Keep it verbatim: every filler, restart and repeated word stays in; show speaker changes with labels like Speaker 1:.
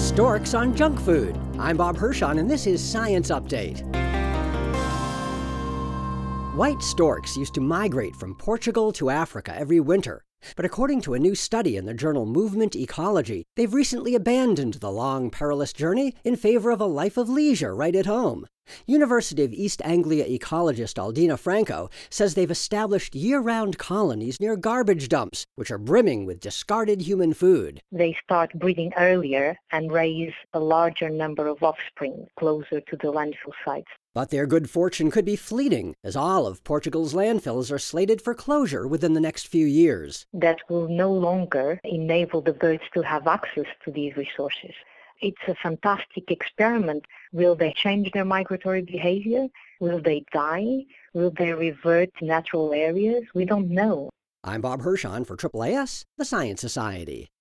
Speaker 1: Storks on junk food. I'm Bob Hirschon, and this is Science Update. White storks used to migrate from Portugal to Africa every winter. But according to a new study in the journal Movement Ecology, they've recently abandoned the long, perilous journey in favor of a life of leisure right at home. University of East Anglia ecologist Aldina Franco says they've established year-round colonies near garbage dumps, which are brimming with discarded human food.
Speaker 2: They start breeding earlier and raise a larger number of offspring closer to the landfill sites.
Speaker 1: But their good fortune could be fleeting, as all of Portugal's landfills are slated for closure within the next few years.
Speaker 2: That will no longer enable the birds to have access to these resources. It's a fantastic experiment. Will they change their migratory behavior? Will they die? Will they revert to natural areas? We don't know.
Speaker 1: I'm Bob Hirschon for A A A S, the Science Society.